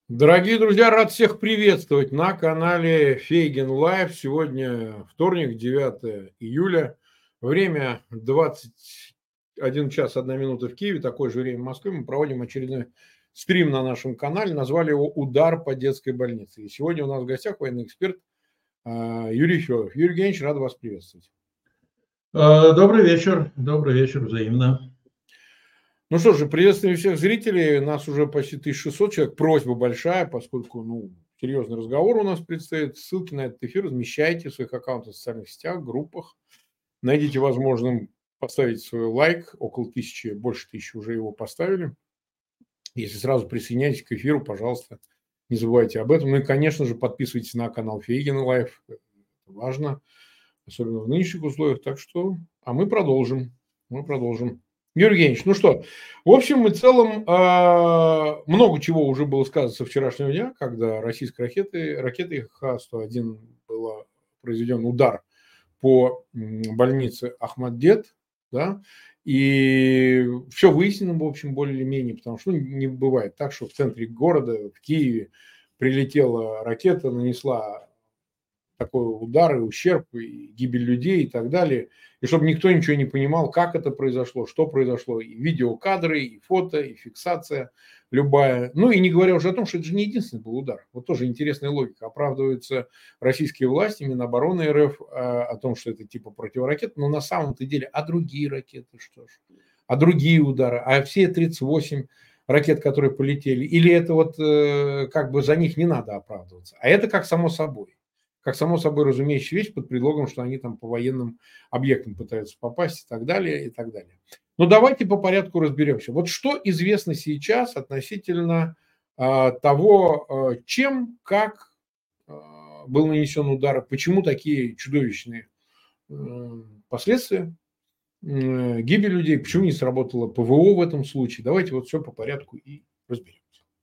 Дорогие друзья, рад всех приветствовать на канале Фейгин Лайв. Сегодня вторник, 9 июля. Время 21 час 1 минута в Киеве, такое же время в Москве. Мы проводим очередной стрим на нашем канале. Назвали его «Удар по детской больнице». И сегодня у нас в гостях военный эксперт Юрий Федоров. Юрий Евгеньевич, рад вас приветствовать. Добрый вечер, взаимно. Ну что же, приветствую всех зрителей. Нас уже почти 1600 человек. Просьба большая, поскольку серьезный разговор у нас предстоит. Ссылки на этот эфир размещайте в своих аккаунтах в социальных сетях, группах. Найдите возможным поставить свой лайк. Около 1000, больше 1000 уже его поставили. Если сразу присоединяйтесь к эфиру, пожалуйста, не забывайте об этом. Ну и, конечно же, подписывайтесь на канал Фейгин Лайв. Это важно, особенно в нынешних условиях. Так что, мы продолжим. Юрий Евгеньевич, ну что, в общем и целом, много чего уже было сказано со вчерашнего дня, когда российской ракетой Х-101 был произведен удар по больнице Ахмаддет, да, и все выяснено, в общем, более или менее, потому что не бывает так, что в центре города, в Киеве, прилетела ракета, нанесла такой удар и ущерб, и гибель людей и так далее. И чтобы никто ничего не понимал, как это произошло, что произошло. И видеокадры, и фото, и фиксация любая. Ну и не говоря уже о том, что это же не единственный был удар. Вот тоже интересная логика. Оправдываются российские власти, Минобороны РФ о том, что это типа противоракет. Но на самом-то деле, а другие ракеты что ж? А другие удары? А все 38 ракет, которые полетели? Или это вот как бы за них не надо оправдываться? А это как само собой разумеющая вещь под предлогом, что они там по военным объектам пытаются попасть и так далее, и так далее. Но давайте по порядку разберемся. Вот что известно сейчас относительно того, чем, как был нанесен удар, почему такие чудовищные последствия, гибель людей, почему не сработало ПВО в этом случае. Давайте вот все по порядку и разберем.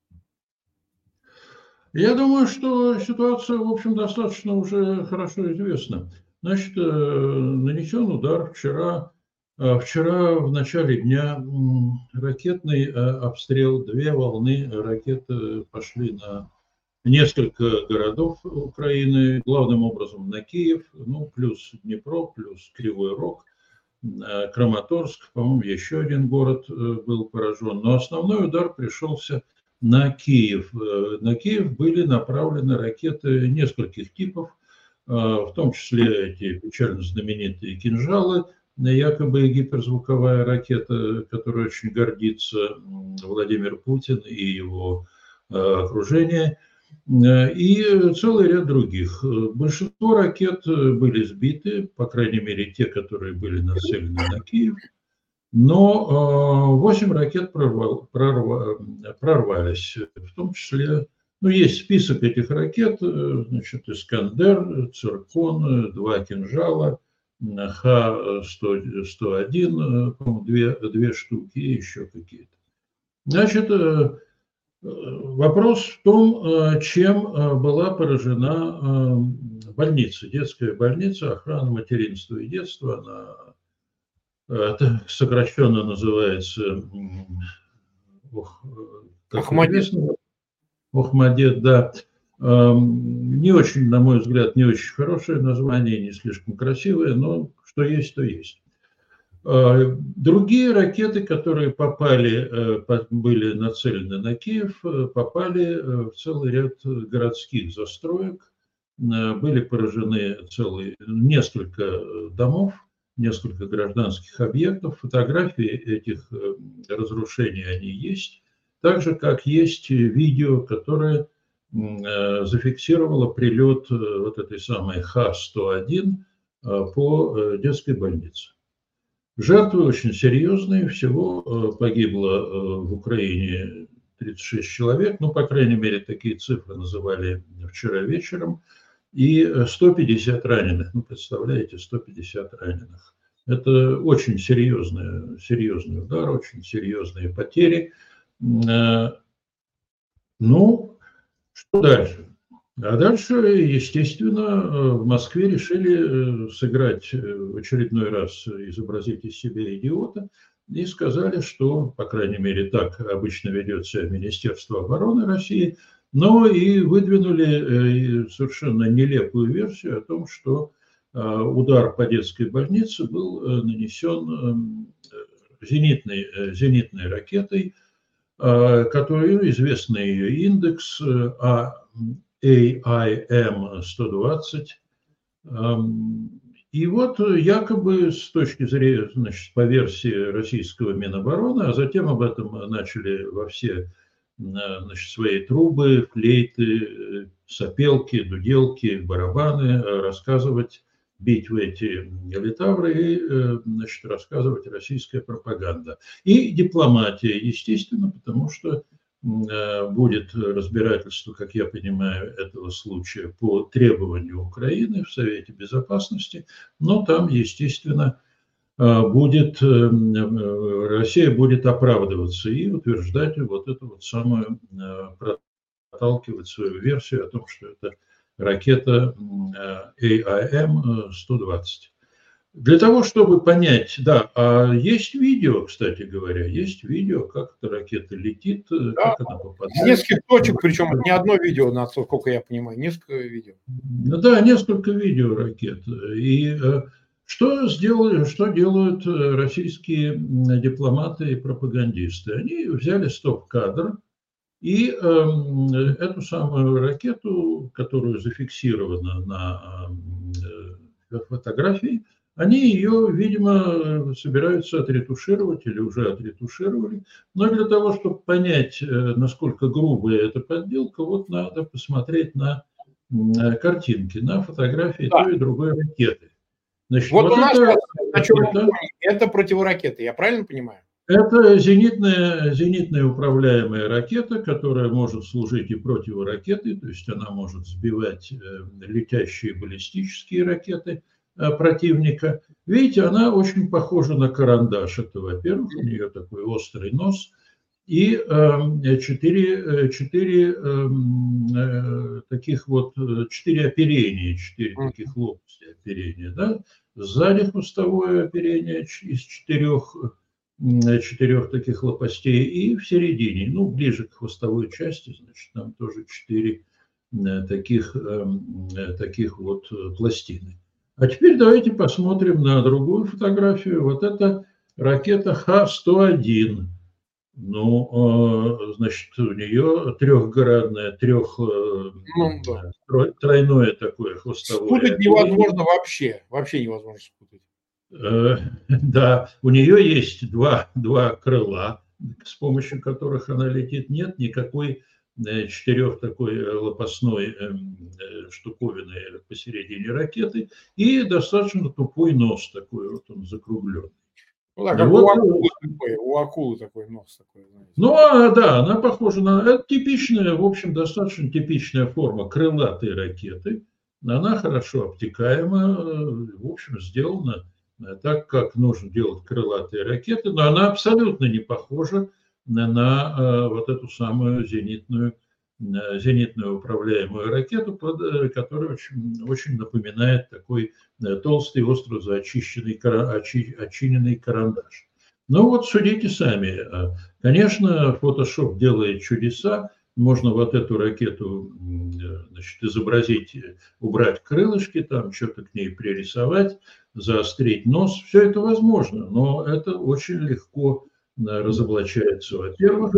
Я думаю, что ситуация, в общем, достаточно уже хорошо известна. Значит, нанесен удар вчера в начале дня ракетный обстрел, 2 волны ракет пошли на несколько городов Украины, главным образом на Киев, плюс Днепро, плюс Кривой Рог, Краматорск, по-моему, еще один город был поражен. Но основной удар пришелся на Киев. На Киев были направлены ракеты нескольких типов, в том числе эти печально знаменитые «Кинжалы», якобы гиперзвуковая ракета, которой очень гордится Владимир Путин и его окружение, и целый ряд других. Большинство ракет были сбиты, по крайней мере, те, которые были нацелены на Киев, но 8 ракет прорвались, в том числе, есть список этих ракет, значит, «Искандер», «Циркон», 2 «Кинжала», Х-101, по-моему, 2 штуки и еще какие-то. Значит, вопрос в том, чем была поражена больница, детская больница, охрана материнства и детства. Она, это сокращенно называется Ахмаддет, да. Не очень, на мой взгляд, не очень хорошее название, не слишком красивое, но что есть, то есть. Другие ракеты, которые были нацелены на Киев, попали в целый ряд городских застроек. Были поражены несколько домов, несколько гражданских объектов. Фотографии этих разрушений они есть. Так же, как есть видео, которое зафиксировало прилет вот этой самой Х-101 по детской больнице. Жертвы очень серьезные, всего погибло в Украине 36 человек, по крайней мере, такие цифры называли вчера вечером, и 150 раненых. Представляете, 150 раненых. Это очень серьезный удар, очень серьезные потери. Что дальше? А дальше, естественно, в Москве решили сыграть в очередной раз, изобразить из себя идиота, и сказали, что, по крайней мере, так обычно ведет себя Министерство обороны России, но и выдвинули совершенно нелепую версию о том, что удар по детской больнице был нанесен зенитной ракетой, которую известный ее индекс AIM-120. И вот якобы с точки зрения, значит, по версии российского Минобороны, а затем об этом начали во все, значит, свои трубы, флейты, сопелки, дуделки, барабаны рассказывать, бить в эти литавры и, значит, рассказывать российская пропаганда. И дипломатия, естественно, потому что будет разбирательство, как я понимаю, этого случая по требованию Украины в Совете Безопасности, но там, естественно, Россия будет оправдываться и утверждать вот эту вот самую, проталкивать свою версию о том, что это ракета AIM-120. Для того, чтобы понять, да, а есть видео, кстати говоря, есть видео, как эта ракета летит, Да, как она попадает. с нескольких точек, причем не одно видео, насколько я понимаю, несколько видео. Да, несколько видео ракет. И что делают российские дипломаты и пропагандисты? Они взяли стоп-кадр и эту самую ракету, которую зафиксирована на фотографии, они ее, видимо, собираются отретушировать или уже отретушировали. Но для того, чтобы понять, насколько грубая эта подделка, вот надо посмотреть на картинки, на фотографии Да. той и другой ракеты. Значит, Вот у нас это, на черном фоне это противоракеты, я правильно понимаю? это зенитная управляемая ракета, которая может служить и противоракетой, то есть она может сбивать летящие баллистические ракеты противника. Видите, она очень похожа на карандаш. Это, во-первых, у нее такой острый нос и четыре оперения, четыре таких лопасти оперения. Да? Сзади хвостовое оперение из четырех таких лопастей, и в середине, ну, ближе к хвостовой части, значит, там тоже четыре таких вот пластины. А теперь давайте посмотрим на другую фотографию. Вот это ракета Х-101. Ну, значит, у нее трехгранное, тройное такое хвостовое. Спутать невозможно вообще невозможно спутать. Да, у нее есть два крыла, с помощью которых она летит. Нет никакой четырех такой лопастной штуковины посередине ракеты и достаточно тупой нос такой, вот он закругленный. Ну да, как вот, у акулы такой нос такой. Знаете. Ну, да, она похожа на... Это типичная, в общем, достаточно типичная форма крылатой ракеты. Она хорошо обтекаема, в общем, сделана так, как нужно делать крылатые ракеты, но она абсолютно не похожа на вот эту самую зенитную управляемую ракету, которая очень напоминает такой толстый, остро очиненный карандаш. Ну вот судите сами. Конечно, Photoshop делает чудеса. Можно вот эту ракету, значит, изобразить, убрать крылышки, там что-то к ней пририсовать, заострить нос. Все это возможно, но это очень легко разоблачается, во-первых.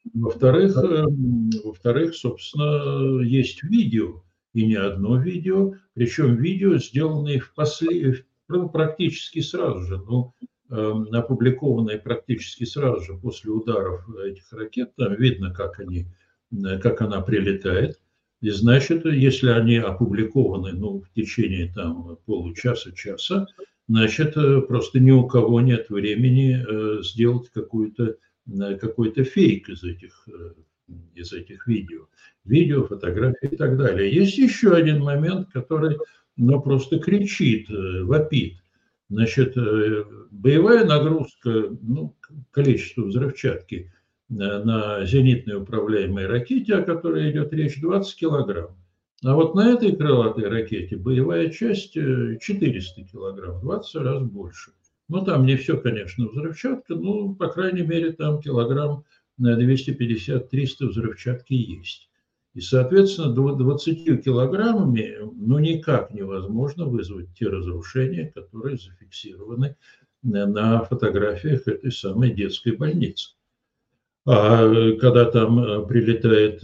Во-вторых, собственно, есть видео, и не одно видео, причем видео, сделанные практически сразу же, опубликованные практически сразу же после ударов этих ракет. Там видно, как она прилетает. И значит, если они опубликованы в течение получаса-часа, значит, просто ни у кого нет времени сделать какой-то фейк из этих видео, фотографий и так далее. Есть еще один момент, который просто кричит, вопит. Значит, боевая нагрузка, количество взрывчатки на зенитной управляемой ракете, о которой идет речь, 20 килограмм. А вот на этой крылатой ракете боевая часть 400 килограмм, 20 раз больше. Ну, там не все, конечно, взрывчатка, но, по крайней мере, там килограмм 250-300 взрывчатки есть. И, соответственно, 20 килограммами ну, никак невозможно вызвать те разрушения, которые зафиксированы на фотографиях этой самой детской больницы. А когда там прилетает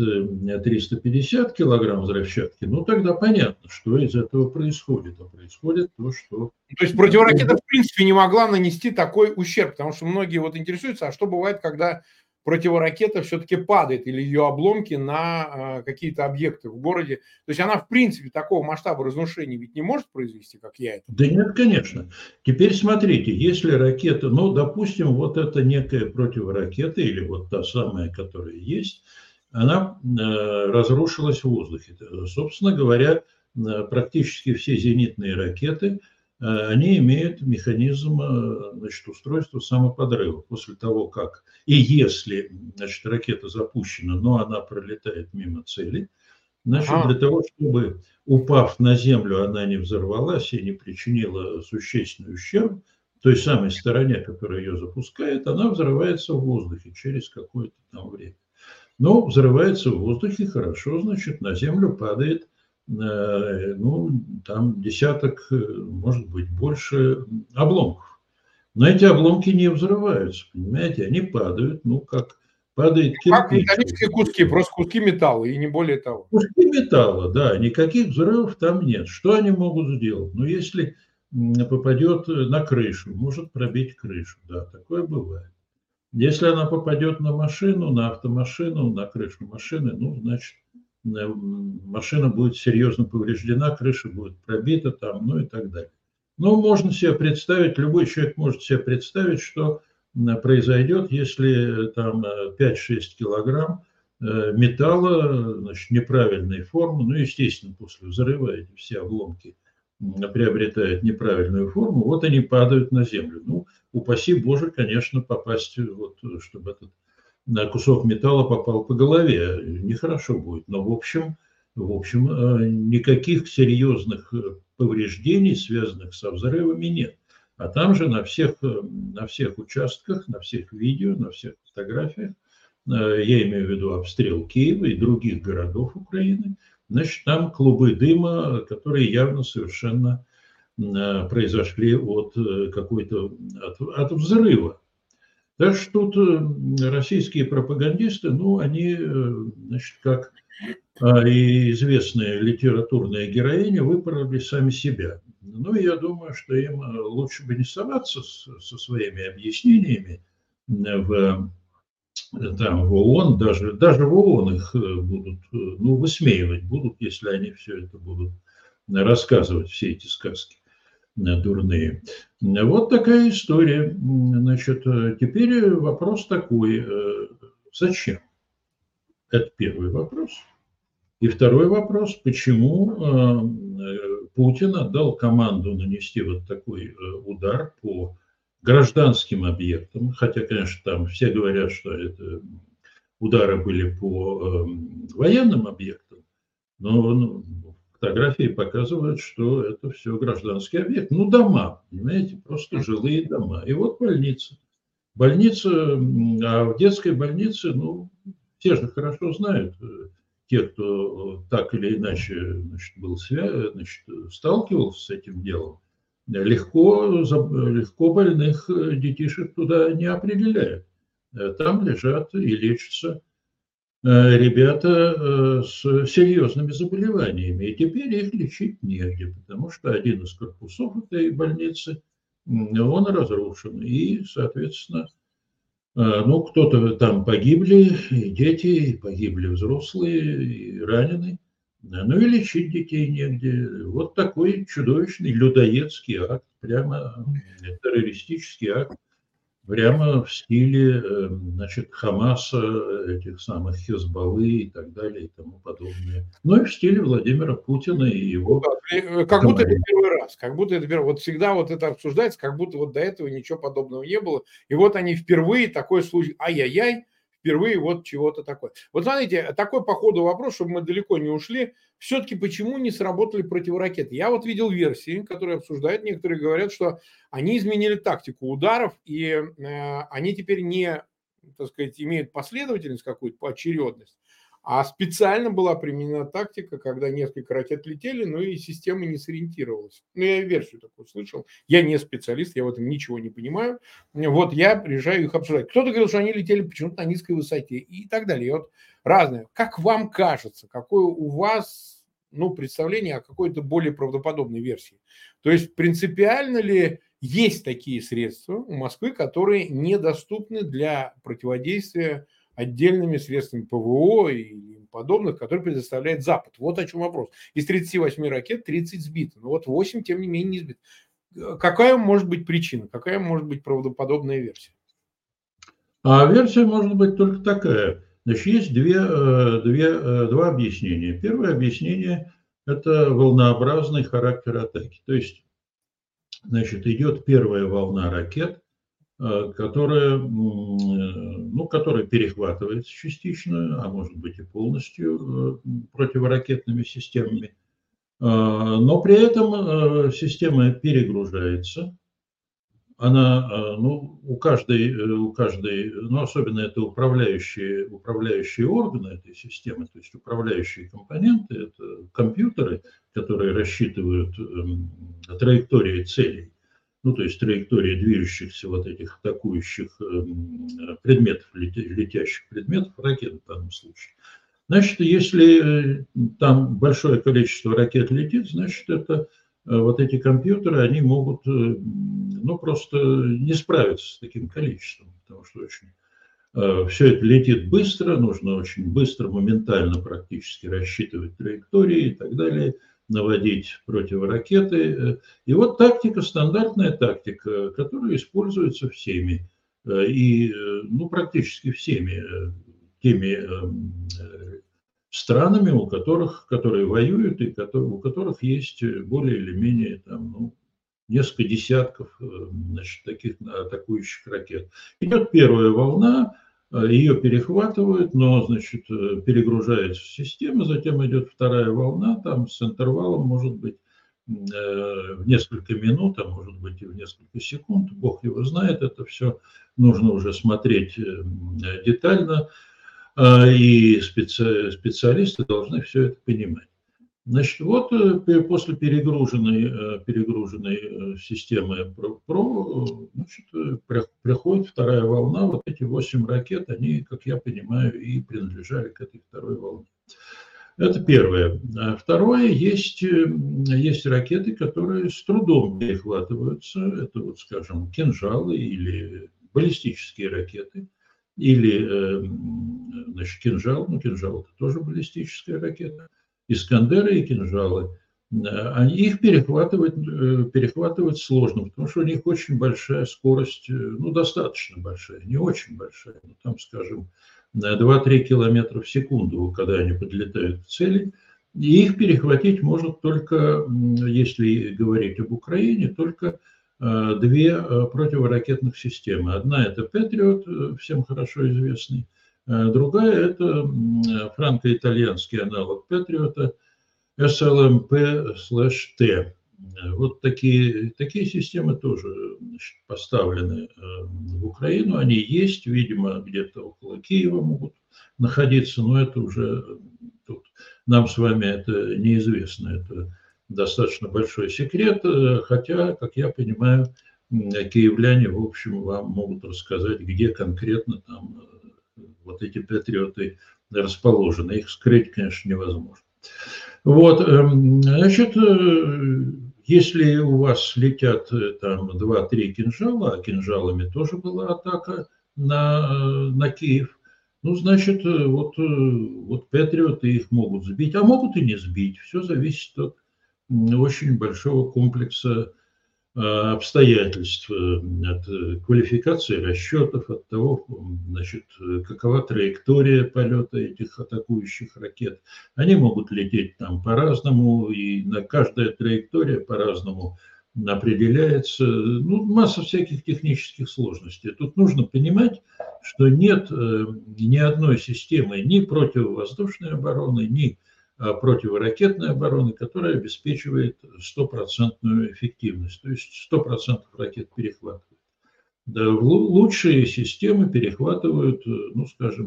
350 килограмм взрывчатки, ну тогда понятно, что из этого происходит. А происходит то, что... То есть противоракета в принципе не могла нанести такой ущерб, потому что многие вот интересуются, а что бывает, когда противоракета все-таки падает или ее обломки на какие-то объекты в городе. То есть она в принципе такого масштаба разрушений ведь не может произвести, как я это Да понимаю. нет, конечно. Теперь смотрите, если ракета, ну, допустим, вот это некая противоракета или вот та самая, которая есть, она разрушилась в воздухе. Собственно говоря, практически все зенитные ракеты, они имеют механизм, значит, устройства самоподрыва. После того, как и если, значит, ракета запущена, но она пролетает мимо цели, значит, Ага. для того, чтобы, упав на землю, она не взорвалась и не причинила существенный ущерб той самой стороне, которая ее запускает, она взрывается в воздухе через какое-то там время. Но взрывается в воздухе хорошо, значит, на землю падает, ну, там десяток, может быть, больше обломков. Но эти обломки не взрываются, понимаете, они падают, ну, как падает Как кирпич. металлические куски, просто куски металла и не более того. Куски металла, да, никаких взрывов там нет. Что они могут сделать? Ну, если попадет на крышу, может пробить крышу, да, такое бывает. Если она попадет на машину, на автомашину, на крышу машины, ну, значит, машина будет серьезно повреждена, крыша будет пробита там, ну и так далее. Но можно себе представить, любой человек может себе представить, что произойдет, если там 5-6 килограмм металла, значит, неправильной формы, ну, естественно, после взрыва эти все обломки приобретают неправильную форму, вот они падают на землю. Ну, упаси Боже, конечно, попасть, вот, чтобы этот кусок металла попал по голове, нехорошо будет. Но, в общем, никаких серьезных повреждений, связанных со взрывами, нет. А там же на всех участках, на всех видео, на всех фотографиях, я имею в виду обстрел Киева и других городов Украины, значит, там клубы дыма, которые явно совершенно произошли от какой-то от взрыва. Так что тут российские пропагандисты, ну, они, значит, как и известные литературные героини, выпороли сами себя. Ну, я думаю, что им лучше бы не соваться со своими объяснениями в, там, в ООН, даже в ООН их будут, ну, высмеивать будут, если они все это будут рассказывать, все эти сказки дурные. Вот такая история. Значит, теперь вопрос такой. Зачем? Это первый вопрос. И второй вопрос, почему Путин отдал команду нанести вот такой удар по гражданским объектам, хотя, конечно, там все говорят, что это удары были по военным объектам, но ну, фотографии показывают, что это все гражданский объект. Ну, дома, понимаете, просто жилые дома. И вот больница. Больница, а в детской больнице, ну, те же хорошо знают, те, кто так или иначе, значит, значит, сталкивался с этим делом, легко больных детишек туда не определяют. Там лежат и лечатся ребята с серьезными заболеваниями. И теперь их лечить негде, потому что один из корпусов этой больницы, он разрушен. И, соответственно, ну, кто-то там погибли, и дети, и погибли взрослые, и ранены. Ну и лечить детей негде. Вот такой чудовищный людоедский акт, прямо террористический акт, прямо в стиле, значит, Хамаса, этих самых Хизбаллы и так далее и тому подобное. Ну и в стиле Владимира Путина и Ну его да, как будто это команды. первый раз, как будто это первый. Вот всегда вот это обсуждается, как будто вот до этого ничего подобного не было. И вот они впервые такой случай, ай-яй-яй, впервые вот чего-то такое. Вот смотрите, такой по ходу вопрос, чтобы мы далеко не ушли, все-таки почему не сработали противоракеты? Я вот видел версии, которые обсуждают, некоторые говорят, что они изменили тактику ударов, и они теперь не, так сказать, имеют последовательность какую-то, поочередность, А специально была применена тактика, когда несколько ракет летели, но и система не сориентировалась. Ну, я версию такую слышал. Я не специалист, я в этом ничего не понимаю. Вот я приезжаю их обсуждать. Кто-то говорил, что они летели почему-то на низкой высоте и так далее. И вот разное. Как вам кажется, какое у вас представление о какой-то более правдоподобной версии? То есть принципиально ли есть такие средства у Москвы, которые недоступны для противодействия отдельными средствами ПВО и подобных, которые предоставляет Запад? Вот о чем вопрос. Из 38 ракет 30 сбито, но вот 8, тем не менее, не сбито. Какая может быть причина? Какая может быть правдоподобная версия? А версия может быть только такая. Значит, есть два объяснения. Первое объяснение – это волнообразный характер атаки. То есть, значит, идет первая волна ракет, которая перехватывается частично, а может быть и полностью противоракетными системами. Но при этом система перегружается. Она, особенно это управляющие органы этой системы, то есть управляющие компоненты, это компьютеры, которые рассчитывают траектории целей, то есть траектории движущихся вот этих атакующих предметов, летящих предметов, ракет в данном случае. Значит, если там большое количество ракет летит, значит, это вот эти компьютеры, они могут просто не справиться с таким количеством, потому что все это летит быстро, нужно очень быстро, моментально практически рассчитывать траектории и так далее, наводить противоракеты. И вот тактика, стандартная тактика, которая используется всеми, практически всеми теми странами, которые воюют и у которых есть более или менее несколько десятков таких атакующих ракет. Идет первая волна, ее перехватывают, но перегружается система, затем идет вторая волна, там с интервалом может быть в несколько минут, а может быть и в несколько секунд, Бог его знает, это все нужно уже смотреть детально, и специалисты должны все это понимать. Значит, вот после перегруженной системы приходит вторая волна. Вот эти 8 ракет, они, как я понимаю, и принадлежали к этой второй волне. Это первое. А второе, есть ракеты, которые с трудом перехватываются. Это, скажем, кинжалы или баллистические ракеты. Или, кинжал, кинжал – это тоже баллистическая ракета. Искандеры и кинжалы, их перехватывать сложно, потому что у них очень большая скорость, достаточно большая, не очень большая, там, скажем, 2-3 километра в секунду, когда они подлетают к цели. И их перехватить может только, если говорить об Украине, только две противоракетных системы. Одна – это «Патриот», всем хорошо известный. Другая – это франко-итальянский аналог «Патриота» SLMP/T. Вот такие системы тоже поставлены в Украину. Они есть, видимо, где-то около Киева могут находиться, но это уже нам с вами это неизвестно. Это достаточно большой секрет, хотя, как я понимаю, киевляне, в общем, вам могут рассказать, где конкретно там вот эти патриоты расположены. Их скрыть, конечно, невозможно. Вот, значит, если у вас летят там 2-3 кинжала, а кинжалами тоже была атака на Киев, значит, вот патриоты их могут сбить, а могут и не сбить. Все зависит от очень большого комплекса обстоятельств, от квалификации расчетов, от того, какова траектория полета этих атакующих ракет. Они могут лететь там по-разному, и на каждая траектория по-разному определяется. Масса всяких технических сложностей. Тут нужно понимать, что нет ни одной системы ни противовоздушной обороны, ни противоракетной обороны, которая обеспечивает стопроцентную эффективность, то есть 100% ракет перехватывает. Да, лучшие системы перехватывают, ну, скажем,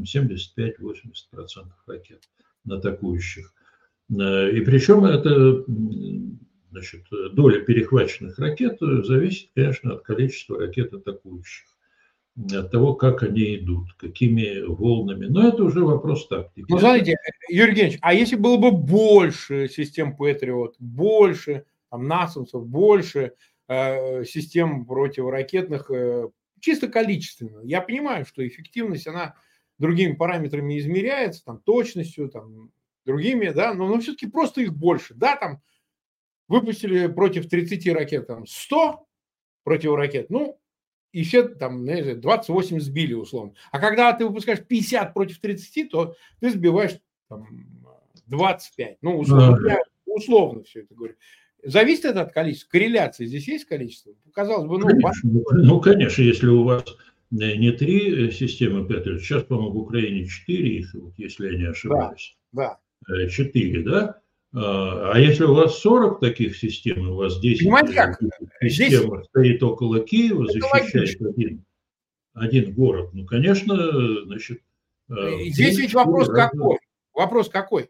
75-80% ракет атакующих. И причем это, значит, доля перехваченных ракет зависит, конечно, от количества ракет атакующих, от того, как они идут, какими волнами. Но это уже вопрос тактики. Ну, смотрите, Юрий Евгеньевич, а если было бы больше систем Patriot, больше там, насамсов, больше систем противоракетных, чисто количественно, я понимаю, что эффективность, она другими параметрами измеряется, там, точностью, там, другими, да, но все-таки просто их больше. Да, там выпустили против 30 ракет там, 100 противоракет, ну, и все там, 28 сбили условно. А когда ты выпускаешь 50 против 30, то ты сбиваешь там, 25. Ну, условно, я условно все это говорю. Зависит это от количества. Корреляция здесь есть количество? Казалось бы, ну, конечно, если у вас не 3 системы Patriot, сейчас, по-моему, в Украине 4, если я не ошибаюсь. Да. 4, да? А если у вас 40 таких систем, у вас 10 систем стоит около Киева, защищает один город, ну, конечно, значит... Здесь ведь вопрос какой? Вопрос какой?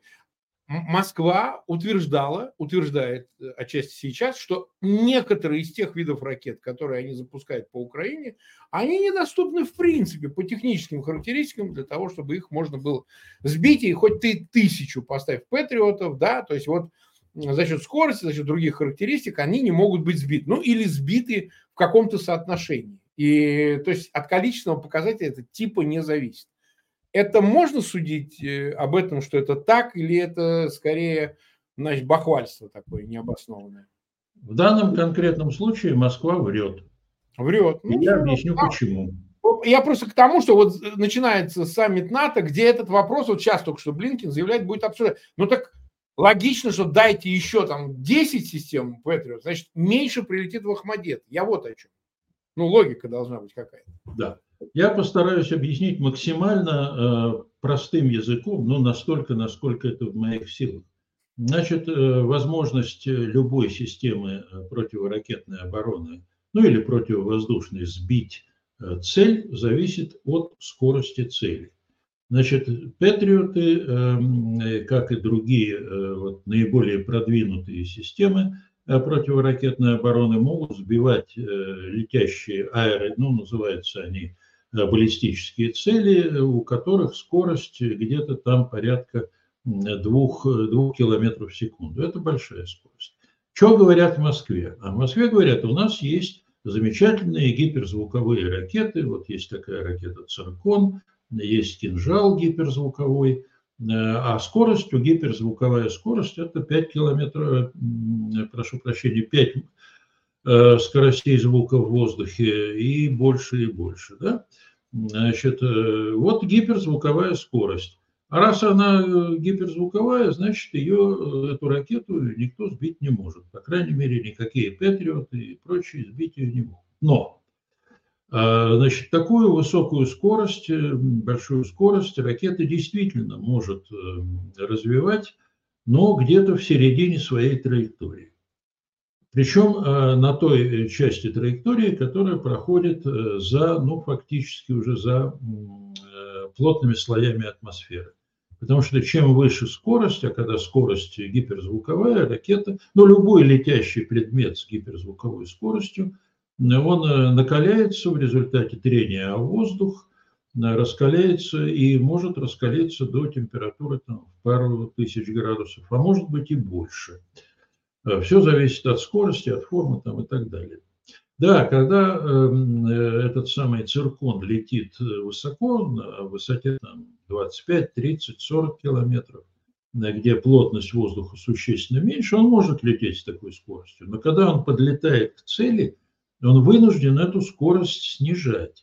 Москва утверждает отчасти сейчас, что некоторые из тех видов ракет, которые они запускают по Украине, они недоступны в принципе по техническим характеристикам для того, чтобы их можно было сбить, и хоть ты 1000 поставь патриотов, да, то есть вот за счет скорости, за счет других характеристик они не могут быть сбиты, ну или сбиты в каком-то соотношении. И то есть от количественного показателя это типа не зависит. Это можно судить об этом, что это так, или это скорее, значит, бахвальство такое необоснованное? В данном конкретном случае Москва врет. Врет. И я объясню, почему. Я просто к тому, что вот начинается саммит НАТО, где этот вопрос, вот сейчас только что Блинкен заявляет, будет обсуждать. Ну так логично, что дайте еще там 10 систем Patriot, значит, меньше прилетит в Ахмадет. Я вот о чем. Ну, логика должна быть какая-то. Да. Я постараюсь объяснить максимально простым языком, но настолько, насколько это в моих силах. Значит, возможность любой системы противоракетной обороны, ну или противовоздушной, сбить цель зависит от скорости цели. Значит, Патриоты, как и другие наиболее продвинутые системы противоракетной обороны, могут сбивать летящие называются они баллистические цели, у которых скорость где-то там порядка 2 километров в секунду. Это большая скорость. Что говорят в Москве? А в Москве говорят, у нас есть замечательные гиперзвуковые ракеты. Вот есть такая ракета «Циркон», есть «Кинжал» гиперзвуковой. А гиперзвуковая скорость – это 5 километров, прошу прощения, 5 скоростей звука в воздухе и больше, и больше. Да? Значит, вот гиперзвуковая скорость. А раз она гиперзвуковая, значит, эту ракету никто сбить не может. По крайней мере, никакие Патриоты и прочие сбить ее не могут. Но, значит, такую высокую скорость, большую скорость ракета действительно может развивать, но где-то в середине своей траектории. Причем на той части траектории, которая проходит фактически уже за плотными слоями атмосферы. Потому что чем выше скорость, а когда скорость гиперзвуковая, ракета, любой летящий предмет с гиперзвуковой скоростью, он накаляется в результате трения о воздух, раскаляется и может раскалиться до температуры в пару тысяч градусов, а может быть и больше. Все зависит от скорости, от формы и так далее. Да, когда этот самый циркон летит высоко, на высоте 25, 30, 40 километров, где плотность воздуха существенно меньше, он может лететь с такой скоростью. Но когда он подлетает к цели, он вынужден эту скорость снижать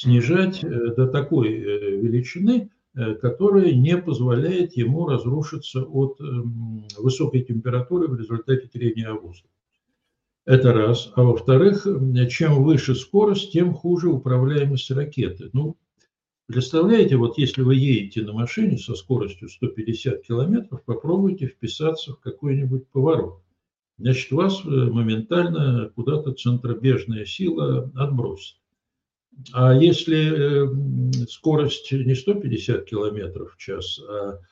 до такой величины, которая не позволяет ему разрушиться от высокой температуры в результате трения о воздух. Это раз. А во-вторых, чем выше скорость, тем хуже управляемость ракеты. Представляете, вот если вы едете на машине со скоростью 150 километров, попробуйте вписаться в какой-нибудь поворот. Значит, вас моментально куда-то центробежная сила отбросит. А если скорость не 150 километров в час,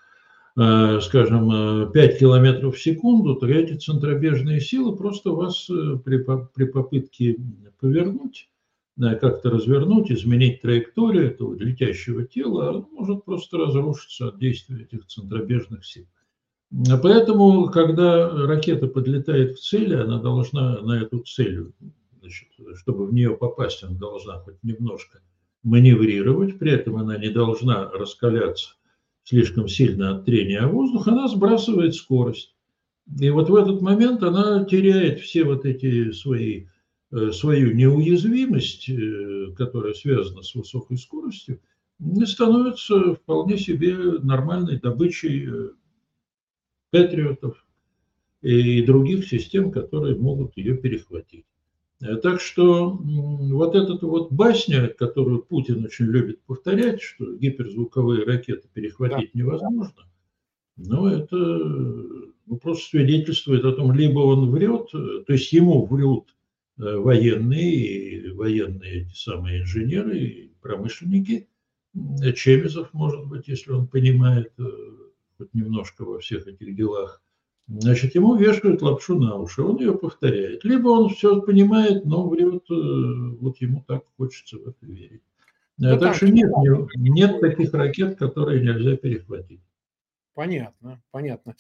скажем, 5 километров в секунду, то эти центробежные силы просто вас при попытке повернуть, как-то развернуть, изменить траекторию этого летящего тела, может просто разрушиться от действия этих центробежных сил. Поэтому, когда ракета подлетает к цели, она должна на эту цель, значит, чтобы в нее попасть, она должна хоть немножко маневрировать, при этом она не должна раскаляться слишком сильно от трения о воздух, она сбрасывает скорость. И вот в этот момент она теряет все вот эти свою неуязвимость, которая связана с высокой скоростью, и становится вполне себе нормальной добычей патриотов и других систем, которые могут ее перехватить. Так что вот эта вот басня, которую Путин очень любит повторять, что гиперзвуковые ракеты перехватить невозможно, но это просто свидетельствует о том, либо он врет, то есть ему врут военные эти самые инженеры и промышленники, Чемизов, может быть, если он понимает хоть немножко во всех этих делах, значит, ему вешают лапшу на уши, он ее повторяет. Либо он все понимает, но врет, вот ему так хочется в это верить. Да Так там что нет таких ракет, которые нельзя перехватить. понятно, понятно.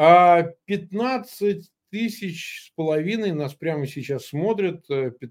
15 тысяч с половиной нас прямо сейчас смотрят,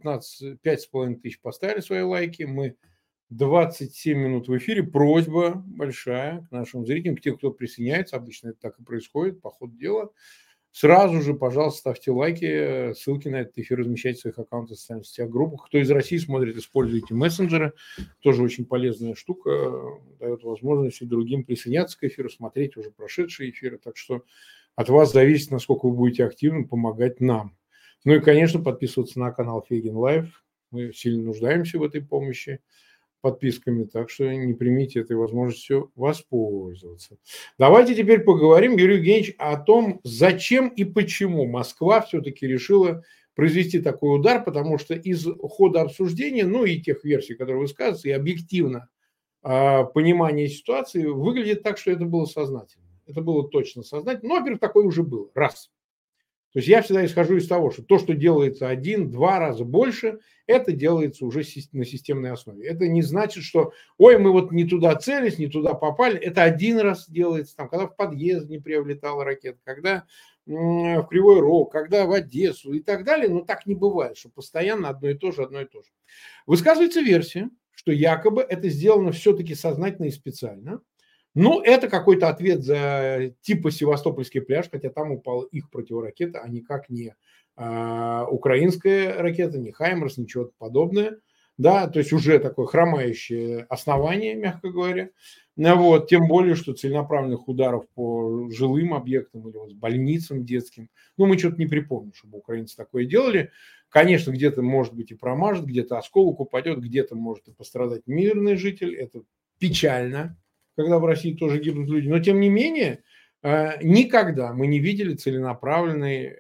5,5 тысяч поставили свои лайки, мы 27 минут в эфире. Просьба большая к нашим зрителям, к тем, кто присоединяется, обычно это так и происходит по ходу дела. Сразу же, пожалуйста, ставьте лайки, ссылки на этот эфир размещайте в своих аккаунтах, в социальных сетях, группах. Кто из России смотрит, используйте мессенджеры. Тоже очень полезная штука, дает возможность и другим присоединяться к эфиру, смотреть уже прошедшие эфиры. Так что от вас зависит, насколько вы будете активно помогать нам. Ну и, конечно, подписываться на канал Фейгин Лайв. Мы сильно нуждаемся в этой помощи подписками, так что не примите этой возможностью воспользоваться. Давайте теперь поговорим, Юрий Евгеньевич, о том, зачем и почему Москва все-таки решила произвести такой удар, потому что из хода обсуждения, ну и тех версий, которые высказываются, и объективно понимание ситуации выглядит так, что это было сознательно. Это было точно сознательно. Ну, во-первых, такое уже было. Раз. То есть я всегда исхожу из того, что то, что делается 1-2 раза больше, это делается уже на системной основе. Это не значит, что, ой, мы вот не туда целились, не туда попали. Это один раз делается, там, когда в подъезд не прилетала ракета, когда в Кривой Рог, когда в Одессу и так далее. Но так не бывает, что постоянно одно и то же, одно и то же. Высказывается версия, что якобы это сделано все-таки сознательно и специально. Ну, это какой-то ответ за типа Севастопольский пляж, хотя там упала их противоракета, а никак не украинская ракета, не Хаймерс, ничего подобное. Да, то есть уже такое хромающее основание, мягко говоря. Вот, тем более, что целенаправленных ударов по жилым объектам или вот больницам детским, ну, мы что-то не припомним, чтобы украинцы такое делали. Конечно, где-то, может быть, и промажет, где-то осколок упадет, где-то может и пострадать мирный житель. Это печально, когда в России тоже гибнут люди. Но, тем не менее, никогда мы не видели целенаправленной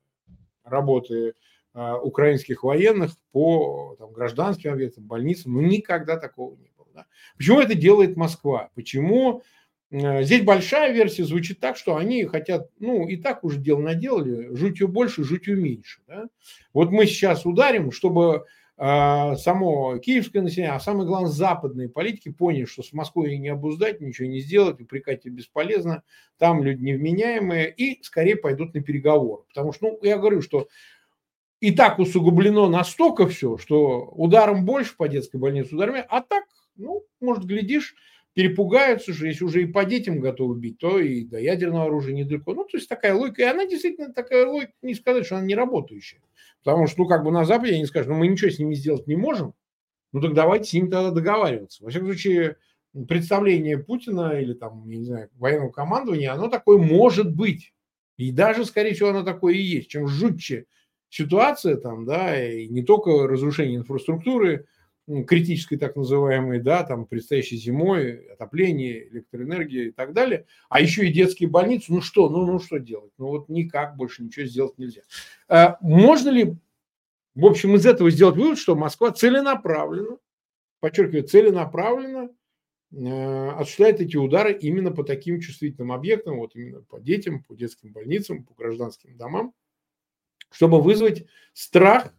работы украинских военных по гражданским объектам, больницам. Ну, никогда такого не было. Да? Почему это делает Москва? Почему? Здесь большая версия звучит так, что они хотят, ну, и так уже дело наделали, жутью больше, жутью меньше. Да? Вот мы сейчас ударим, чтобы само киевское население, а самое главное западные политики поняли, что с Москвой не обуздать, ничего не сделать, упрекать ее бесполезно, там люди невменяемые и скорее пойдут на переговоры. Потому что, ну, я говорю, что и так усугублено настолько все, что ударом больше по детской больнице ударами, а так, ну, может, глядишь, перепугаются же, если уже и по детям готовы бить, то и до ядерного оружия недалеко. Ну, то есть такая логика, и она действительно такая логика, не сказать, что она не работающая. Потому что, ну, как бы на Западе они скажут, ну, мы ничего с ними сделать не можем, ну, так давайте с ними тогда договариваться. Во всяком случае, представление Путина или там, я не знаю, военного командования, оно такое может быть. И даже, скорее всего, оно такое и есть. Чем жутче ситуация там, да, и не только разрушение инфраструктуры, критической так называемой, да, там предстоящей зимой, отопление, электроэнергия и так далее, а еще и детские больницы, ну что делать? Ну вот никак больше ничего сделать нельзя. Можно ли, в общем, из этого сделать вывод, что Москва целенаправленно подчеркиваю, целенаправленно осуществляет эти удары именно по таким чувствительным объектам, вот именно по детям, по детским больницам, по гражданским домам, чтобы вызвать страх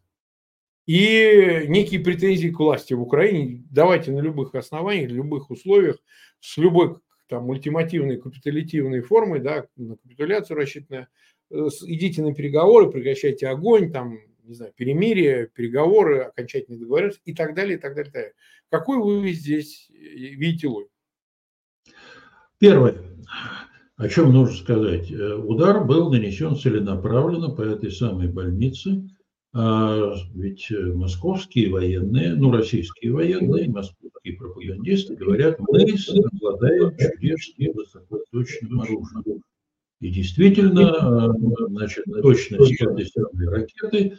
и некие претензии к власти в Украине. Давайте на любых основаниях, на любых условиях, с любой там ультимативной, капитулятивной формой, да, на капитуляцию рассчитанная, идите на переговоры, прекращайте огонь, там, не знаю, перемирие, переговоры, окончательные договоренности и так далее, и так далее, и так далее. Какой вы здесь видите логику? Первое, о чем нужно сказать. Удар был нанесен целенаправленно по этой самой больнице. Ведь московские военные, ну, российские военные, московские пропагандисты говорят, мы обладаем чудесным высокоточным оружием. И действительно, значит, точность этой самой ракеты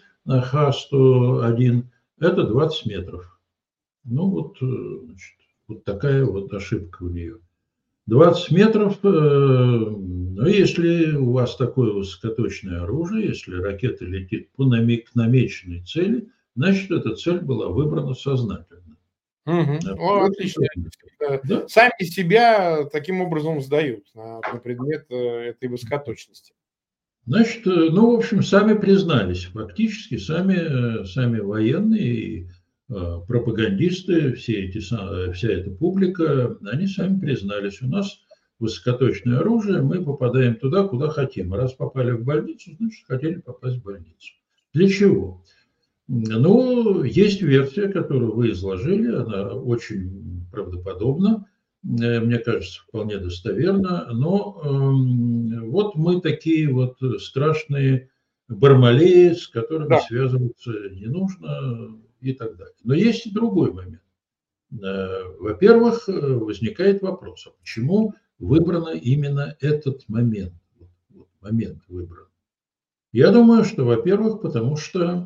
Х-101 – это 20 метров. Ну, вот, значит, вот такая вот ошибка у нее. 20 метров, ну, если у вас такое высокоточное оружие, если ракета летит по намеченной цели, значит, эта цель была выбрана сознательно. Отлично. Да? Сами себя таким образом сдают на предмет этой высокоточности. Значит, ну, в общем, сами признались, фактически сами военные и пропагандисты, вся эта публика, они сами признались, у нас высокоточное оружие, мы попадаем туда, куда хотим. Раз попали в больницу, значит, хотели попасть в больницу. Для чего? Ну, есть версия, которую вы изложили, она очень правдоподобна, мне кажется, вполне достоверно, но вот мы такие вот страшные бармалеи, с которыми связываться не нужно и так далее. Но есть и другой момент. Во-первых, возникает вопрос, а почему выбрано именно этот момент? Момент выбран. Я думаю, что, во-первых, потому что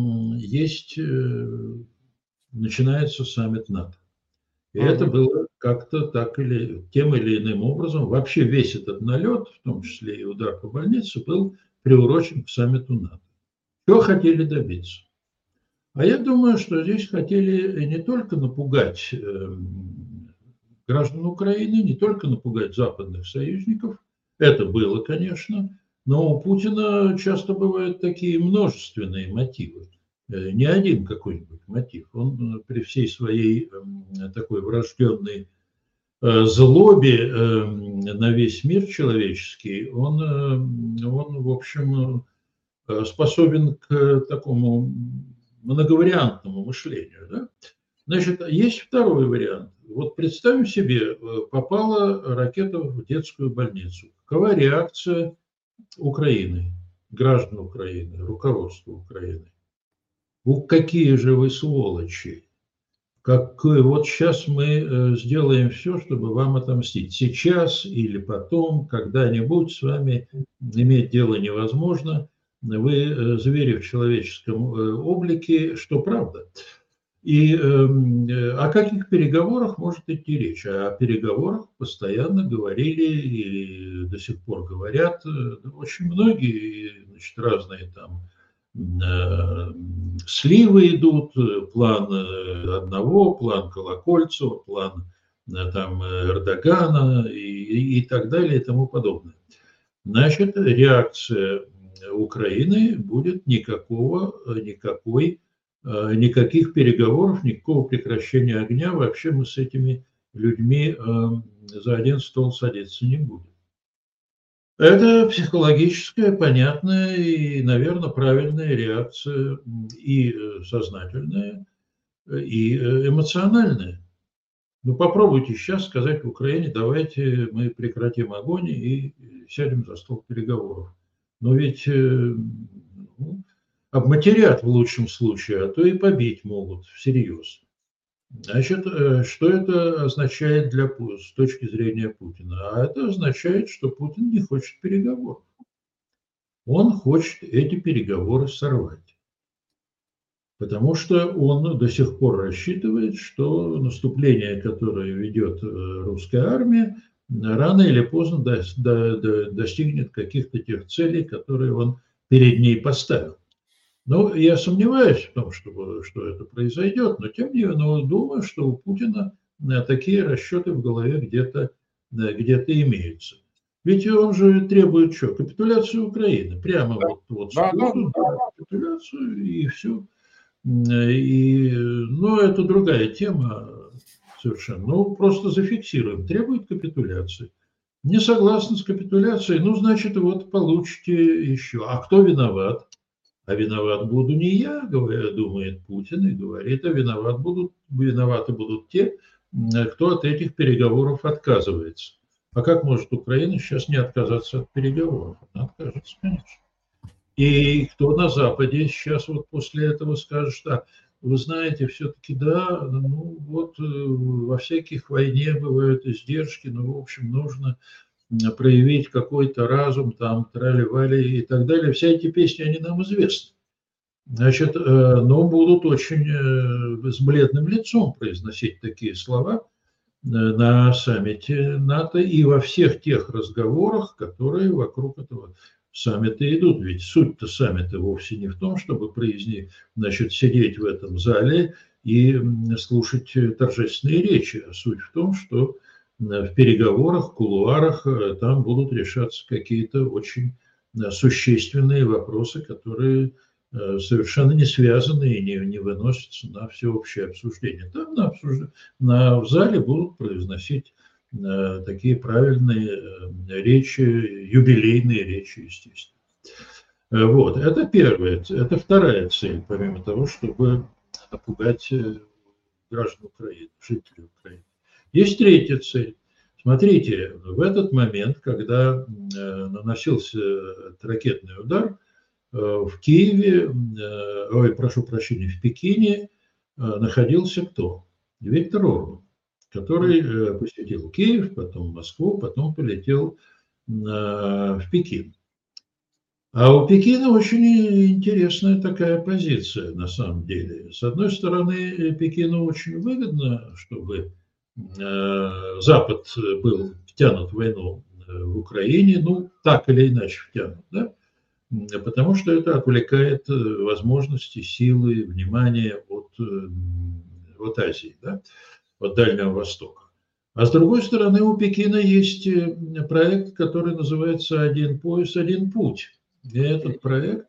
начинается саммит НАТО. И это было как-то тем или иным образом, вообще весь этот налет, в том числе и удар по больнице, был приурочен к саммиту НАТО. Чего хотели добиться? А я думаю, что здесь хотели не только напугать граждан Украины, не только напугать западных союзников, это было, конечно, но у Путина часто бывают такие множественные мотивы. Не один какой-нибудь мотив. Он при всей своей такой врожденной злобе на весь мир человеческий, он в общем, способен к такому многовариантному мышлению. Да? Значит, есть второй вариант. Вот представим себе, попала ракета в детскую больницу. Какова реакция Украины, граждан Украины, руководства Украины? Какие же вы сволочи! Вот сейчас мы сделаем все, чтобы вам отомстить. Сейчас или потом, когда-нибудь с вами иметь дело невозможно. Вы звери в человеческом облике, что правда. И о каких переговорах может идти речь? О переговорах постоянно говорили и до сих пор говорят очень многие, значит, разные там сливы идут, план одного, план Колокольцева, план там Эрдогана и так далее и тому подобное. Значит, реакция Украины будет никаких переговоров, никакого прекращения огня. Вообще мы с этими людьми за один стол садиться не будем. Это психологическая, понятная и, наверное, правильная реакция и сознательная, и эмоциональная. Ну, попробуйте сейчас сказать в Украине, давайте мы прекратим огонь и сядем за стол переговоров. Но ведь обматерят в лучшем случае, а то и побить могут всерьез. Значит, что это означает с точки зрения Путина? А это означает, что Путин не хочет переговоров. Он хочет эти переговоры сорвать. Потому что он до сих пор рассчитывает, что наступление, которое ведет русская армия, рано или поздно достигнет каких-то тех целей, которые он перед ней поставил. Ну, я сомневаюсь в том, что это произойдет, но тем не менее, думаю, что у Путина такие расчеты в голове где-то имеются. Ведь он же требует что? Капитуляцию Украины. Прямо вот Да, да, сходу, да, капитуляцию и все. Но это другая тема совершенно. Ну, просто зафиксируем. Требует капитуляции. Не согласны с капитуляцией, ну, значит, вот получите еще. А кто виноват? А виноват буду не я, думает Путин, и говорит, а виноваты будут те, кто от этих переговоров отказывается. А как может Украина сейчас не отказаться от переговоров? Она откажется, конечно. И кто на Западе сейчас вот после этого скажет, что вы знаете, все-таки да, ну вот во всяких войне бывают издержки, но в общем нужно проявить какой-то разум, там, трали-вали и так далее. Все эти песни, они нам известны. Значит, но будут очень с бледным лицом произносить такие слова на саммите НАТО и во всех тех разговорах, которые вокруг этого саммита идут. Ведь суть-то саммита вовсе не в том, чтобы сидеть в этом зале и слушать торжественные речи, а суть в том, что в переговорах, в кулуарах там будут решаться какие-то очень существенные вопросы, которые совершенно не связаны и не выносятся на всеобщее обсуждение. Там в зале будут произносить такие правильные речи, юбилейные речи, естественно. Вот, это первая, это вторая цель, помимо того, чтобы напугать граждан Украины, жителей Украины. Есть третья цель. Смотрите, в этот момент, когда наносился ракетный удар, в Киеве, прошу прощения, в Пекине находился кто? Виктор Орбан, который посетил Киев, потом Москву, потом полетел в Пекин. А у Пекина очень интересная такая позиция на самом деле. С одной стороны, Пекину очень выгодно, чтобы Запад был втянут в войну в Украине, ну, так или иначе втянут, да? Потому что это отвлекает возможности, силы, внимание от Азии, да, от Дальнего Востока. А с другой стороны, у Пекина есть проект, который называется «Один пояс, один путь». И этот проект,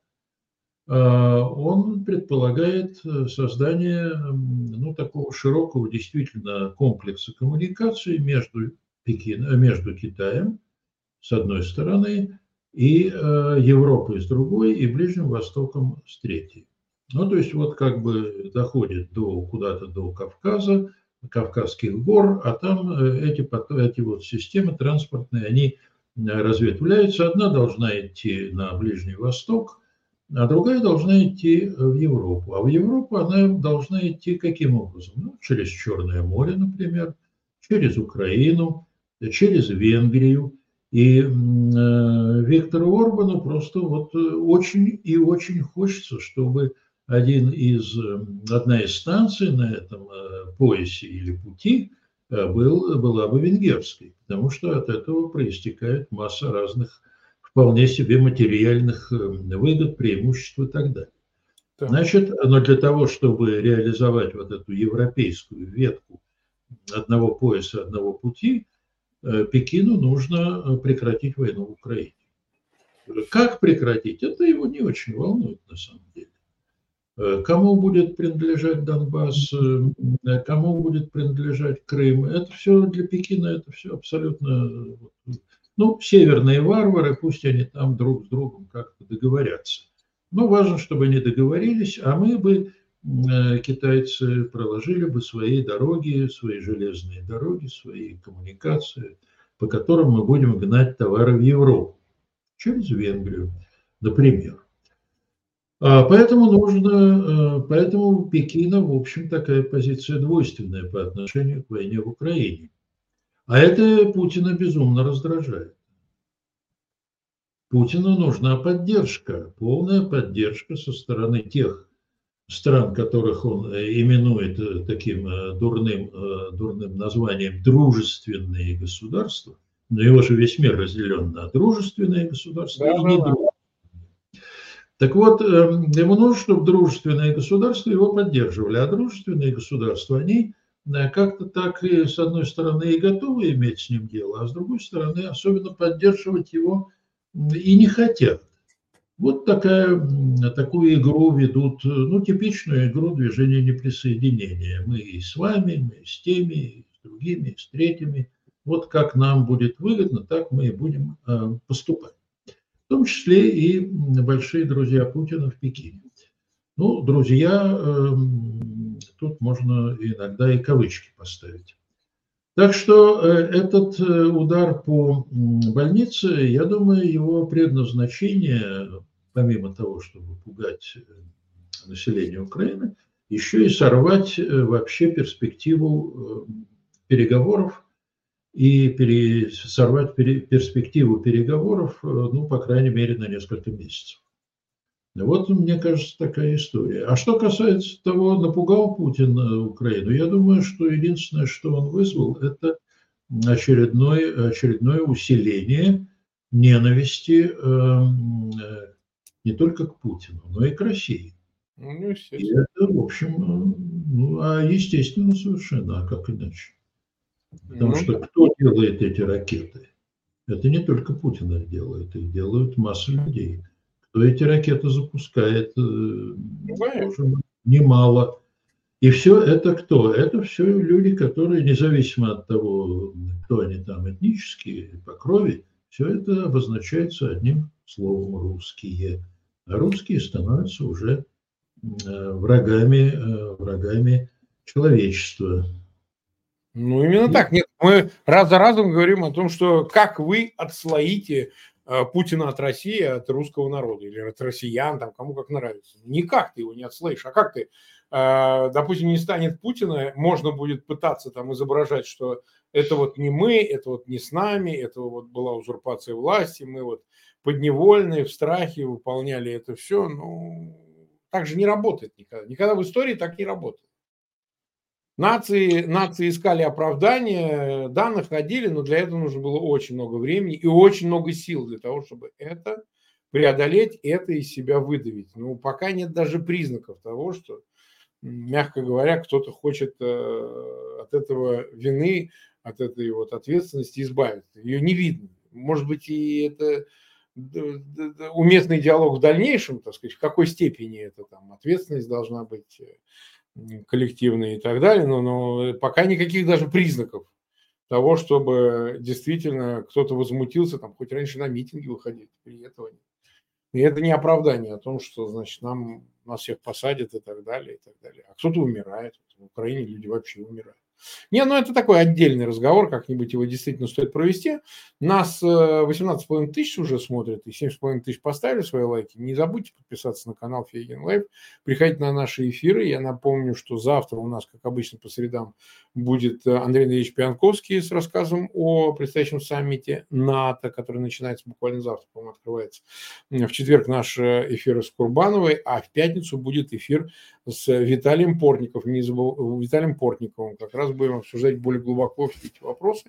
он предполагает создание такого широкого действительно комплекса коммуникаций между Китаем, с одной стороны, и Европой с другой, и Ближним Востоком с третьей. Ну, то есть вот как бы доходит куда-то до Кавказа, Кавказских гор, а там эти вот системы транспортные, они разветвляются. Одна должна идти на Ближний Восток, а другая должна идти в Европу. А в Европу она должна идти каким образом? Ну, через Черное море, например, через Украину, через Венгрию. И Виктору Орбану просто вот очень и очень хочется, чтобы одна из станций на этом поясе или пути была бы венгерской, потому что от этого проистекает масса разных вполне себе материальных выгод, преимуществ и так далее. Да. Значит, но для того, чтобы реализовать вот эту европейскую ветку одного пояса, одного пути, Пекину нужно прекратить войну в Украине. Как прекратить? Это его не очень волнует на самом деле. Кому будет принадлежать Донбасс, кому будет принадлежать Крым, это все для Пекина, это все абсолютно... Ну, северные варвары, пусть они там друг с другом как-то договорятся. Но важно, чтобы они договорились, а мы бы, китайцы, проложили бы свои дороги, свои железные дороги, свои коммуникации, по которым мы будем гнать товары в Европу, через Венгрию, например. Поэтому у Пекина, в общем, такая позиция двойственная по отношению к войне в Украине. А это Путина безумно раздражает. Путину нужна поддержка, полная поддержка со стороны тех стран, которых он именует таким дурным названием «дружественные государства». Но его же весь мир разделен на дружественные государства и недружественные. Так вот, ему нужно, чтобы дружественные государства его поддерживали. А дружественные государства, они как-то так и, с одной стороны, и готовы иметь с ним дело, а с другой стороны, особенно поддерживать его и не хотят. Вот такую игру ведут, ну, типичную игру движения неприсоединения. Мы и с вами, мы и с теми, и с другими, и с третьими. Вот как нам будет выгодно, так мы и будем поступать. В том числе и большие друзья Путина в Пекине. Ну, друзья, тут можно иногда и кавычки поставить. Так что этот удар по больнице, я думаю, его предназначение, помимо того, чтобы пугать население Украины, еще и сорвать вообще перспективу переговоров и сорвать перспективу переговоров, ну, по крайней мере, на несколько месяцев. Вот, мне кажется, такая история. А что касается того, напугал Путин Украину, я думаю, что единственное, что он вызвал, это очередное усиление ненависти не только к Путину, но и к России. Ну, И это, в общем, ну, естественно совершенно, а как иначе? Потому что кто делает эти ракеты? Это не только Путин их делают масса людей. Кто эти ракеты запускает, тоже немало. И все это кто? Это все люди, которые, независимо от того, кто они там этнические, по крови, все это обозначается одним словом «русские». А русские становятся уже врагами человечества. Ну, именно так. Нет, мы раз за разом говорим о том, что как вы отслоите Путина от России, от русского народа или от россиян, там, кому как нравится. Никак ты его не отслоишь. А как ты, допустим, не станет Путина, можно будет пытаться там изображать, что это вот не мы, это вот не с нами, это вот была узурпация власти, мы вот подневольные, в страхе выполняли это все. Ну, так же не работает никогда. Никогда в истории так не работает. Нации искали оправдания, да, находили, но для этого нужно было очень много времени и очень много сил для того, чтобы это преодолеть, это из себя выдавить. Ну, пока нет даже признаков того, что, мягко говоря, кто-то хочет от этого вины, от этой вот ответственности избавиться. Ее не видно. Может быть, и это уместный диалог в дальнейшем, так сказать, в какой степени это там ответственность должна быть коллективные и так далее, но пока никаких даже признаков того, чтобы действительно кто-то возмутился, там, хоть раньше на митинги выходить, и этого нет. И это не оправдание о том, что, значит, нас всех посадят и так далее, и так далее. А кто-то умирает. В Украине люди вообще умирают. Не, ну это такой отдельный разговор, как-нибудь его действительно стоит провести. Нас 18,5 тысяч уже смотрят, и 7,5 тысяч поставили свои лайки. Не забудьте подписаться на канал Фейгин Лайв, приходите на наши эфиры. Я напомню, что завтра у нас, как обычно, по средам будет Андрей Андреевич Пьянковский с рассказом о предстоящем саммите НАТО, который начинается буквально завтра, по-моему, открывается. В четверг наш эфир с Курбановой, а в пятницу будет эфир с Виталием Портниковым. Как раз будем обсуждать более глубоко все эти вопросы.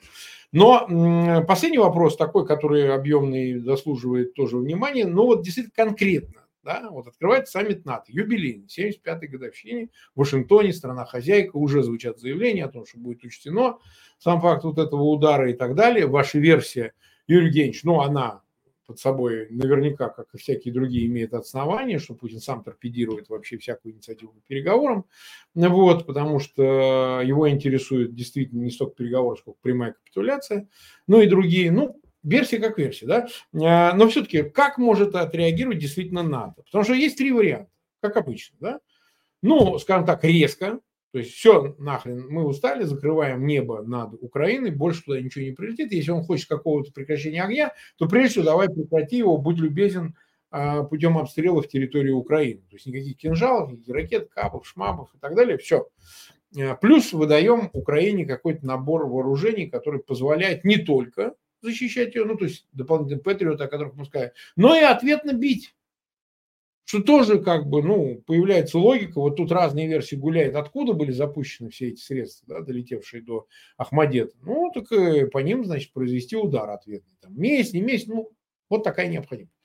Но последний вопрос такой, который объемный, заслуживает тоже внимания, но вот действительно конкретно. Да, вот открывается саммит НАТО, юбилейный, 75-й годовщине, в Вашингтоне, страна-хозяйка, уже звучат заявления о том, что будет учтено сам факт вот этого удара и так далее. Ваша версия, Юрий Евгеньевич, ну она под собой наверняка, как и всякие другие, имеет основания, что Путин сам торпедирует вообще всякую инициативу по переговорам, вот, потому что его интересует действительно не столько переговоры, сколько прямая капитуляция, ну и другие, ну, версия как версия, да, но все-таки как может отреагировать действительно НАТО? Потому что есть три варианта, как обычно, да, ну, скажем так, резко, то есть все нахрен, мы устали, закрываем небо над Украиной, больше туда ничего не прилетит. Если он хочет какого-то прекращения огня, то прежде всего давай прекрати его, будь любезен, путем обстрелов территории Украины. То есть никаких кинжалов, никаких ракет, кабов, шмабов и так далее, все. Плюс выдаем Украине какой-то набор вооружений, который позволяет не только защищать ее, ну, то есть дополнительные патриоты, о которых мы сказали, но и ответно бить. Что тоже как бы, ну, появляется логика, вот тут разные версии гуляют, откуда были запущены все эти средства, да, долетевшие до Ахмадета. Ну, так по ним, значит, произвести удар ответный. Там, месть, не месть, ну, вот такая необходимость.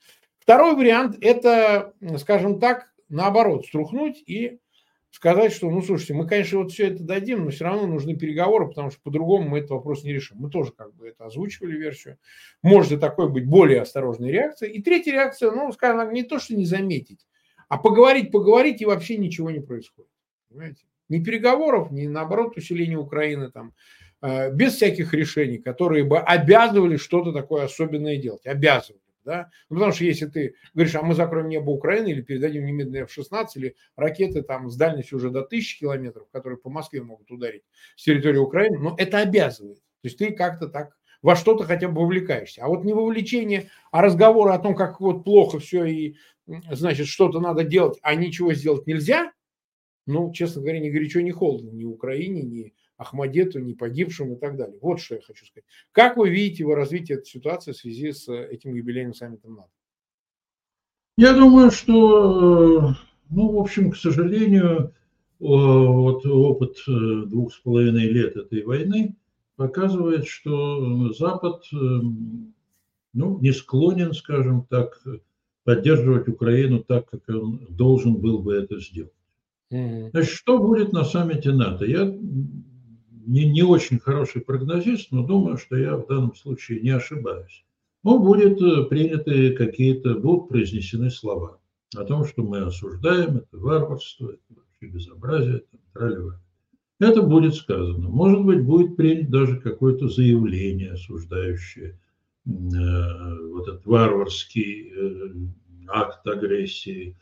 Второй вариант – это, скажем так, наоборот, струхнуть и сказать, что, ну, слушайте, мы, конечно, вот все это дадим, но все равно нужны переговоры, потому что по-другому мы этот вопрос не решим. Мы тоже как бы это озвучивали версию. Может и такой быть более осторожной реакция. И третья реакция, ну, скажем так, не то, что не заметить, а поговорить, и вообще ничего не происходит. Понимаете? Ни переговоров, ни, наоборот, усиления Украины там, без всяких решений, которые бы обязывали что-то такое особенное делать. Обязывали. Да? Ну, потому что если ты говоришь, а мы закроем небо Украины или передадим немедленно F-16 или ракеты там с дальностью уже до 1000 километров, которые по Москве могут ударить с территории Украины, но это обязывает. То есть ты как-то так во что-то хотя бы вовлекаешься. А вот не вовлечение, а разговоры о том, как вот плохо все и, значит, что-то надо делать, а ничего сделать нельзя, ну, честно говоря, ни горячо, ни холодно ни Украине, ни Ахмадету, ни погибшим и так далее. Вот что я хочу сказать. Как вы видите развитие этой ситуации в связи с этим юбилейным саммитом НАТО? Я думаю, что, ну, в общем, к сожалению, вот опыт 2,5 лет этой войны показывает, что Запад, ну, не склонен, скажем так, поддерживать Украину так, как он должен был бы это сделать. Значит, что будет на саммите НАТО? Я не очень хороший прогнозист, но думаю, что я в данном случае не ошибаюсь. Ну, будут произнесены слова о том, что мы осуждаем, это варварство, это вообще безобразие, это будет сказано. Может быть, будет принято даже какое-то заявление, осуждающее вот этот варварский акт агрессии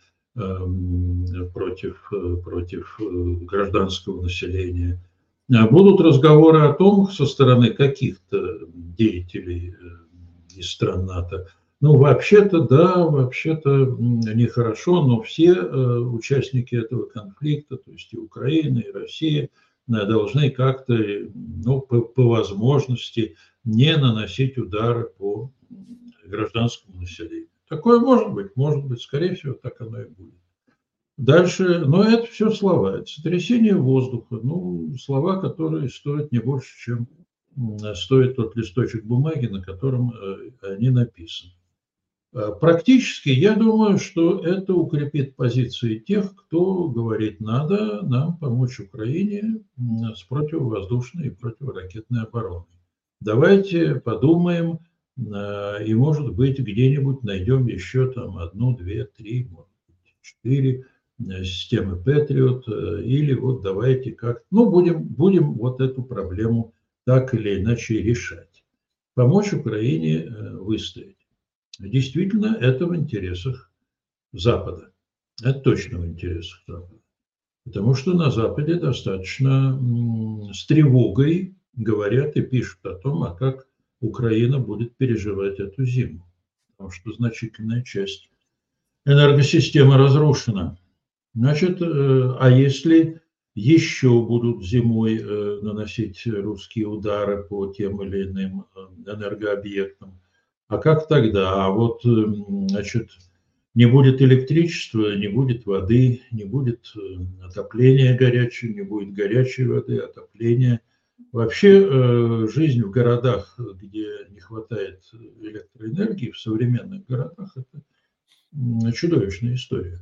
против гражданского населения. Будут разговоры о том, со стороны каких-то деятелей из стран НАТО, ну, вообще-то, да, вообще-то нехорошо, но все участники этого конфликта, то есть и Украина, и Россия, должны как-то, ну, по возможности не наносить удары по гражданскому населению. Такое может быть, скорее всего, так оно и будет. Дальше, но это все слова, это сотрясение воздуха, ну, слова, которые стоят не больше, чем стоит тот листочек бумаги, на котором они написаны. Практически, я думаю, что это укрепит позиции тех, кто говорит, надо нам помочь Украине с противовоздушной и противоракетной обороной. Давайте подумаем, и, может быть, где-нибудь найдем еще там 1, 2, 3, может быть, 4 системы Патриот, или вот давайте как, ну, будем вот эту проблему так или иначе решать. Помочь Украине выстоять. Действительно, это в интересах Запада. Это точно в интересах Запада. Потому что на Западе достаточно с тревогой говорят и пишут о том, а как Украина будет переживать эту зиму. Потому что значительная часть энергосистемы разрушена. Значит, а если еще будут зимой наносить русские удары по тем или иным энергообъектам, а как тогда? А вот, значит, не будет электричества, не будет воды, не будет отопления горячего, не будет горячей воды, отопления. Вообще жизнь в городах, где не хватает электроэнергии, в современных городах, это чудовищная история.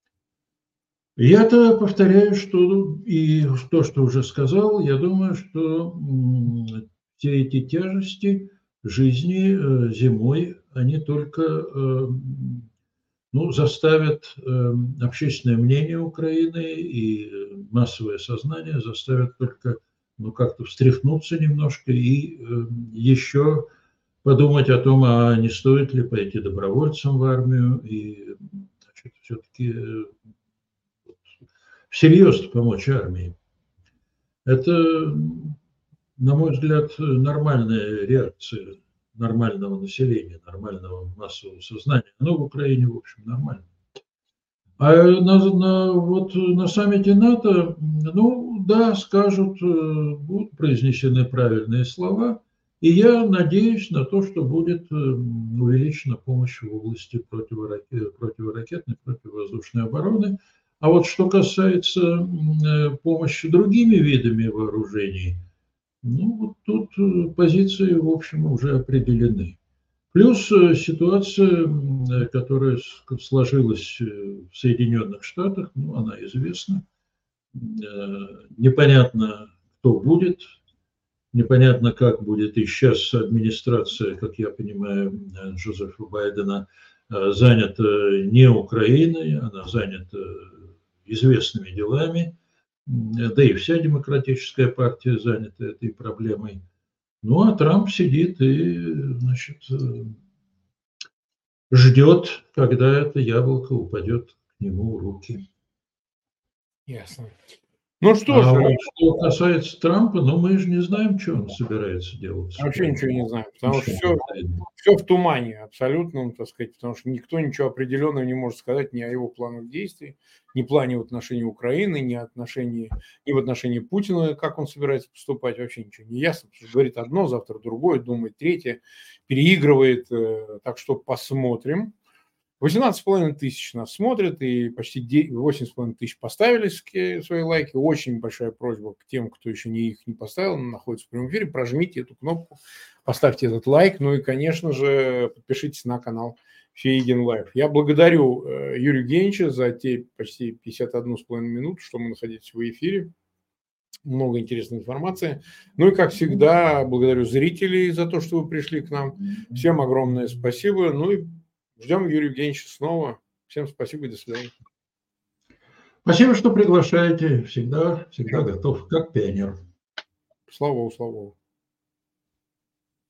Я-то повторяю, что и то, что уже сказал, я думаю, что все эти тяжести жизни зимой, они только заставят общественное мнение Украины и массовое сознание заставят только как-то встряхнуться немножко и еще подумать о том, а не стоит ли пойти добровольцем в армию и все-таки всерьез помочь армии. Это, на мой взгляд, нормальная реакция нормального населения, нормального массового сознания. Оно в Украине, в общем, нормально. А на саммите НАТО, да, скажут, будут произнесены правильные слова, и я надеюсь на то, что будет увеличена помощь в области противоракетной, противовоздушной обороны. А вот что касается помощи другими видами вооружений, тут позиции, в общем, уже определены. Плюс ситуация, которая сложилась в Соединенных Штатах, ну, она известна. Непонятно, кто будет, непонятно, как будет. И сейчас администрация, как я понимаю, Джозефа Байдена занята не Украиной, она занята известными делами. Да и вся демократическая партия занята этой проблемой. Ну, а Трамп сидит и, значит, ждет, когда это яблоко упадет к нему в руки. Ясно. Ну что А ж, вот что касается Трампа, ну, мы же не знаем, что он собирается делать с вообще ничего Украиной. не знаю, потому что Отношения все в тумане абсолютном, так сказать, потому что никто ничего определенного не может сказать ни о его планах действий, ни плане в отношении Украины, ни в отношении Путина, как он собирается поступать, вообще ничего не ясно, потому что говорит одно, завтра другое, думает третье, переигрывает, так что посмотрим. 18,5 тысяч нас смотрят, и почти 8,5 тысяч поставили свои лайки. Очень большая просьба к тем, кто еще их не поставил, находится в прямом эфире, прожмите эту кнопку, поставьте этот лайк, ну и, конечно же, подпишитесь на канал Фейгин Лайв. Я благодарю Юрия Евгеньевича за те почти 51,5 минут, что мы находились в эфире. Много интересной информации. Ну и, как всегда, благодарю зрителей за то, что вы пришли к нам. Всем огромное спасибо. Ну и ждем Юрия Евгеньевича снова. Всем спасибо и до свидания. Спасибо, что приглашаете. Всегда готов, как пионер. Слава Богу, слава Богу.